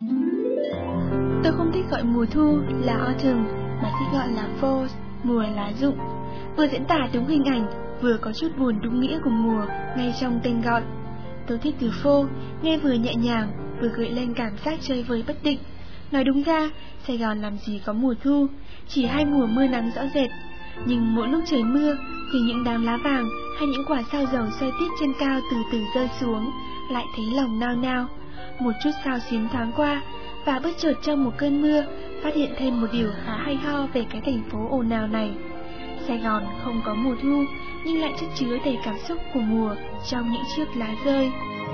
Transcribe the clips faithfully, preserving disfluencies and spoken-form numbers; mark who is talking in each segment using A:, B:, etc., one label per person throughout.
A: Tôi không thích gọi mùa thu là autumn mà thích gọi là fall, mùa lá rụng. Vừa diễn tả đúng hình ảnh, vừa có chút buồn đúng nghĩa của mùa ngay trong tên gọi. Tôi thích từ fall, nghe vừa nhẹ nhàng, vừa gợi lên cảm giác chơi vơi bất định. Nói đúng ra, Sài Gòn làm gì có mùa thu, chỉ hai mùa mưa nắng rõ rệt. Nhưng mỗi lúc trời mưa thì những đám lá vàng hay những quả sao dầu xoay tít trên cao từ từ rơi xuống, lại thấy lòng nao nao. Một chút sao xuyến thoáng qua, và bất chợt trong một cơn mưa phát hiện thêm một điều khá hay ho về cái thành phố ồn ào này. Sài Gòn không có mùa thu, nhưng lại chất chứa đầy cảm xúc của mùa trong những chiếc lá rơi.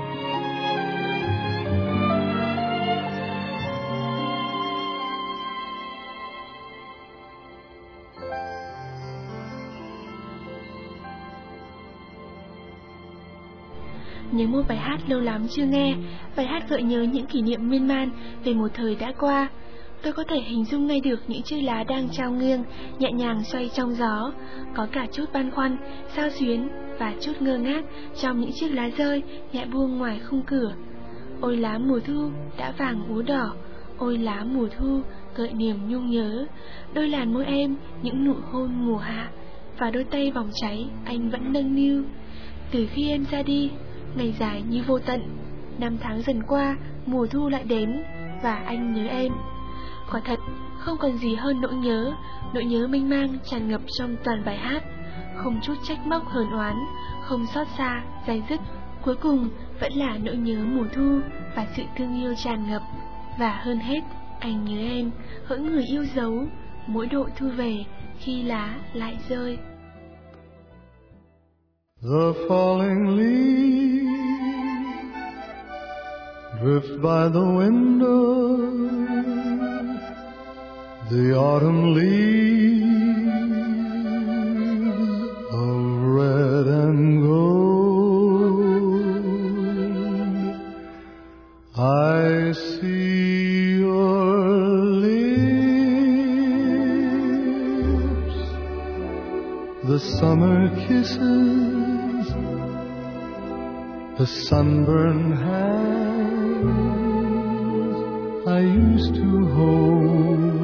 A: Nhớ một bài hát lâu lắm chưa nghe, bài hát gợi nhớ những kỷ niệm miên man về một thời đã qua. Tôi có thể hình dung ngay được những chiếc lá đang trao nghiêng, nhẹ nhàng xoay trong gió, có cả chút băn khoăn, xao xuyến và chút ngơ ngác trong những chiếc lá rơi nhẹ buông ngoài khung cửa. Ôi lá mùa thu đã vàng úa đỏ, ôi lá mùa thu gợi niềm nhung nhớ, đôi làn môi em những nụ hôn mùa hạ, và đôi tay vòng cháy anh vẫn nâng niu. Từ khi em ra đi, ngày dài như vô tận, năm tháng dần qua, mùa thu lại đến, và anh nhớ em. Quả thật, không còn gì hơn nỗi nhớ, nỗi nhớ mênh mang tràn ngập trong toàn bài hát. Không chút trách móc hờn oán, không xót xa, day dứt, cuối cùng vẫn là nỗi nhớ mùa thu và sự thương yêu tràn ngập. Và hơn hết, anh nhớ em, hỡi người yêu dấu, mỗi độ thu về, khi lá lại rơi.
B: The falling leaves drift by the window, the autumn leaves of red and gold. I see your lips, the summer kisses, the sunburned hands I used to hold.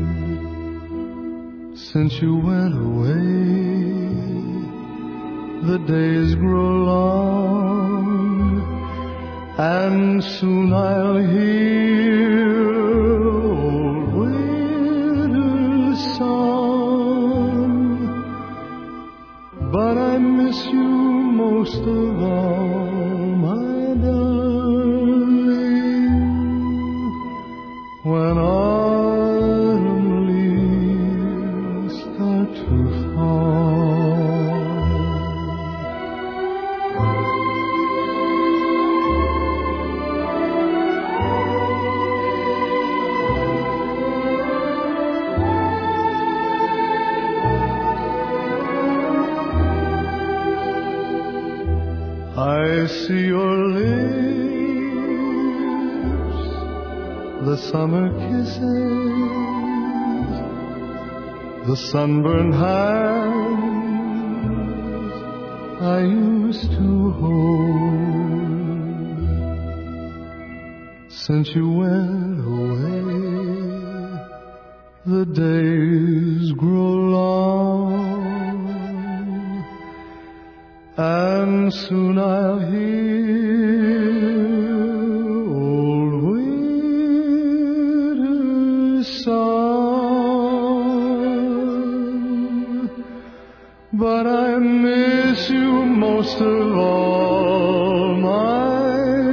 B: Since you went away, the days grow long, and soon I'll hear old winter's song. But I miss you most of all, my darling, when autumn leaves start to fall. I see your lips, the summer kisses, the sunburned hands I used to hold. Since you went away, the days grow long, and soon I'll hear old winter's song. But I miss you most of all, my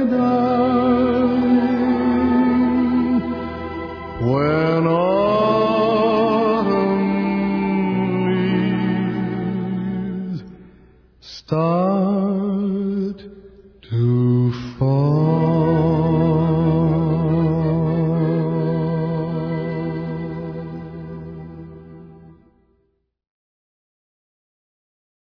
B: darling, when autumn leaves start